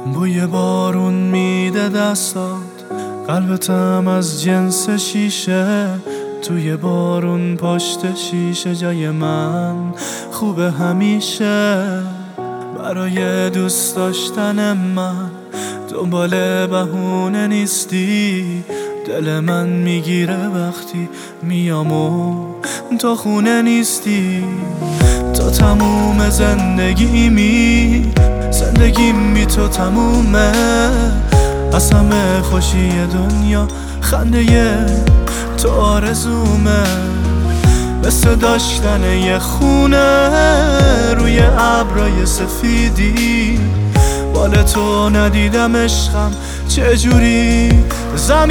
بوی بارون میده دستات، قلبتم از جنس شیشه. توی بارون پشت شیشه جای من خوبه همیشه. برای دوست داشتن من دنبال بهونه نیستی. دل من میگیره وقتی میام و تو خونه نیستی. تو تموم زندگیمی بی تو تمومه. از همه خوشی دنیا خنده تو آرزومه. مثل داشتن یه خونه روی ابرای سفیدی. بال تو ندیدم عشقم چجوری زمین